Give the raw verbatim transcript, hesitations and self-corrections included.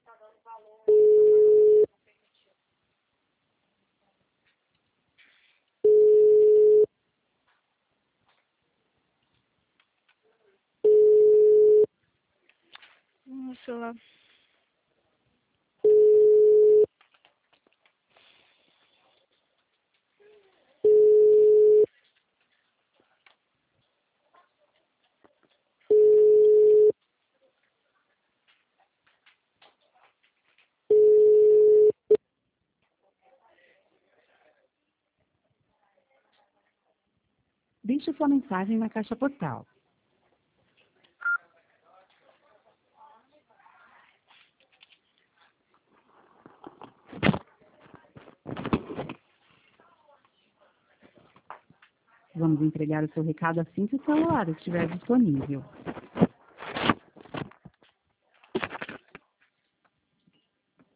Hum, sei lá. Deixe sua mensagem na caixa postal. Vamos entregar o seu recado assim que o celular estiver disponível.